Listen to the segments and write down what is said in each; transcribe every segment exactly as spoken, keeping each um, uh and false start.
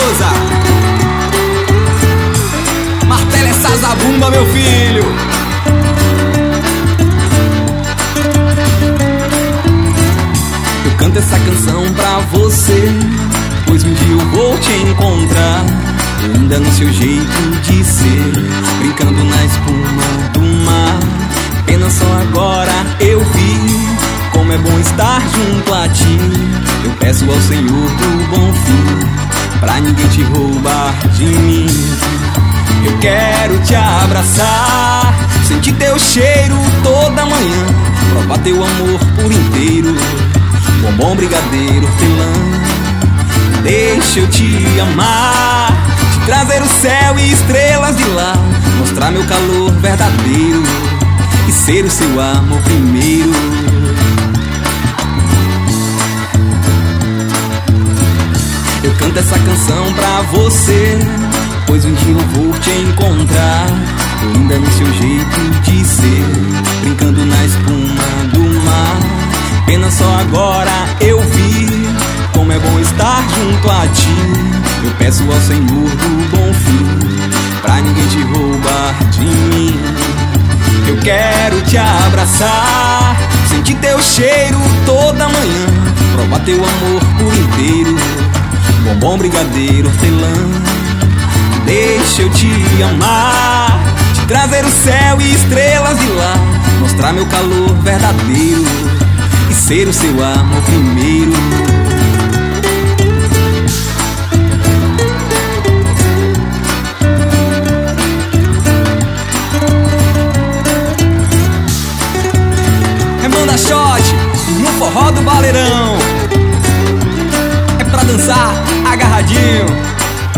Souza. Martela essa zabumba, meu filho. Eu canto essa canção pra você, pois um dia eu vou te encontrar, ainda no seu jeito de ser, brincando na espuma do mar. Pena só agora eu vi como é bom estar junto a ti. Eu peço ao Senhor do bom fim, pra ninguém te roubar de mim. Eu quero te abraçar, sentir teu cheiro toda manhã, provar teu amor por inteiro, bombom, brigadeiro, hortelã. Deixa eu te amar, te trazer o céu e estrelas de lá, mostrar meu calor verdadeiro e ser o seu amor primeiro. Eu canto essa canção pra você, pois um dia eu vou te encontrar, ainda no seu jeito de ser, brincando na espuma do mar. Pena só agora eu vi como é bom estar junto a ti. Eu peço ao Senhor do bom fim, pra ninguém te roubar de mim. Eu quero te abraçar, sentir teu cheiro toda manhã, provar teu amor por inteiro, bombom, brigadeiro, hortelã. Deixa eu te amar, te trazer o céu e estrelas de lá, mostrar meu calor verdadeiro e ser o seu amor primeiro. É manda shot no forró do Baleirão, é pra dançar agarradinho.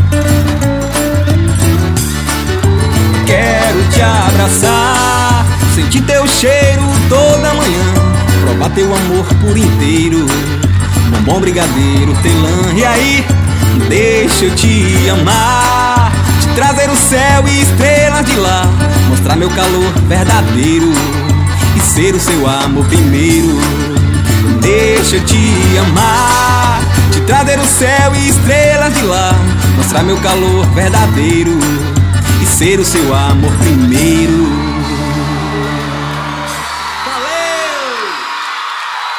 Quero te abraçar, sentir teu cheiro toda manhã, provar teu amor por inteiro, bombom, brigadeiro, hortelã. E aí, deixa eu te amar, te trazer o céu e estrelas de lá, mostrar meu calor verdadeiro e ser o seu amor primeiro. Deixa eu te amar, te trazer o céu e estrelas de lá, mostrar meu calor verdadeiro e ser o seu amor primeiro.